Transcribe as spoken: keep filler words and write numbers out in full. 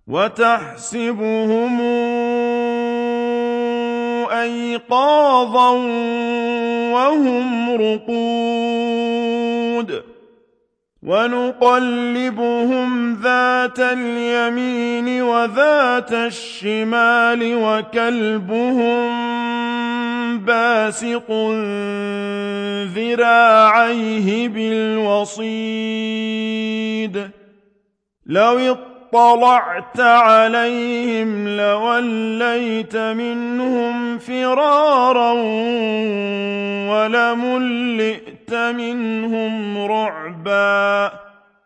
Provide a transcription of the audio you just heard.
وتحسبهم أيقاظا وهم رقود ونقلبهم ذات اليمين وذات الشمال وكلبهم باسط ذراعيه بالوصيد لو اطلعت عليهم لوليت منهم فرارا ولملئت منهم رعبا